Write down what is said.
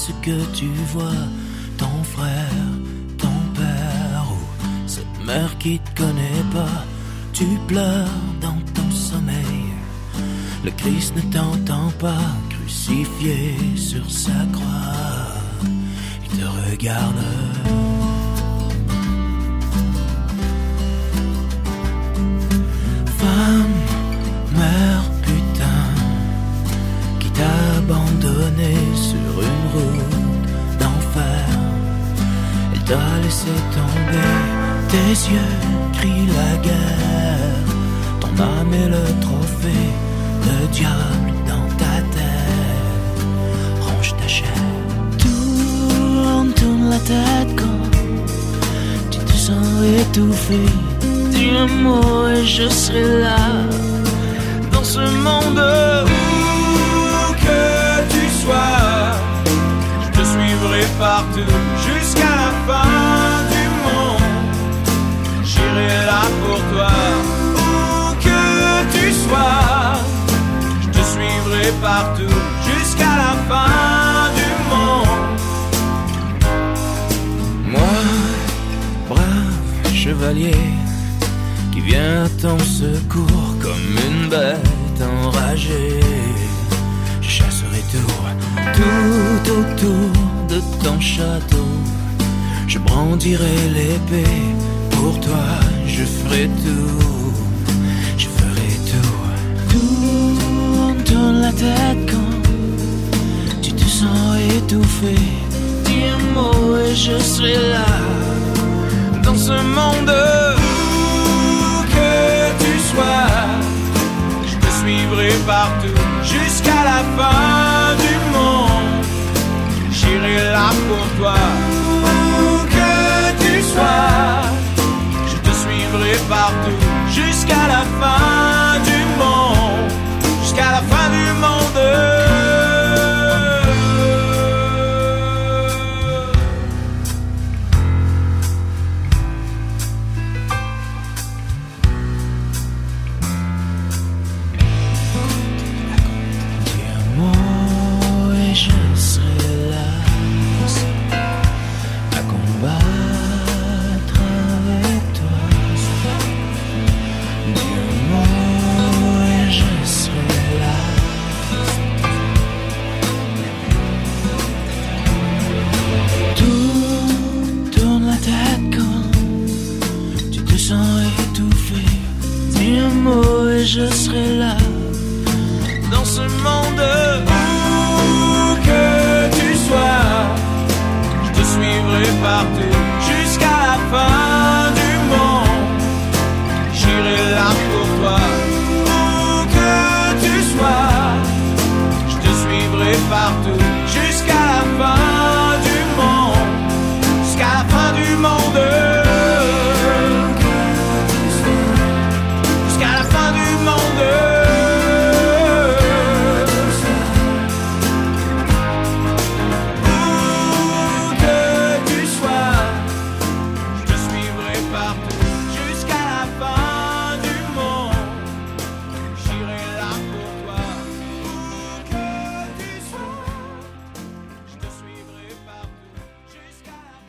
ce que tu vois, ton frère, ton père ou cette mère qui te connaît pas. Tu pleures dans ton sommeil, le Christ ne t'entend pas, crucifié sur sa croix, il te regarde. Femme, mère, putain, qui t'a abandonné sur une route d'enfer. Elle t'a laissé tomber, tes yeux crient la guerre. Ton âme est le trophée, le diable dans ta tête. Range ta chair, tourne la tête quand tu te sens étouffé. Dis un mot et je serai là, dans ce monde où que tu sois. Je te suivrai partout jusqu'à la fin du monde. J'irai là pour toi, où que tu sois. Je te suivrai partout jusqu'à la fin du monde. Moi, brave chevalier, qui vient à ton secours comme une bête enragée. Je chasserai tout autour de ton château. Je brandirai l'épée, pour toi je ferai tout. Je ferai tout. Tourne la tête quand tu te sens étouffé. Dis un mot et je serai là, dans ce monde. Je te suivrai partout jusqu'à la fin du monde. J'irai là pour toi, où que tu sois. Je te suivrai partout jusqu'à la fin du monde. Jusqu'à la fin du monde. Je serai là, dans ce monde où que tu sois. Je te suivrai partout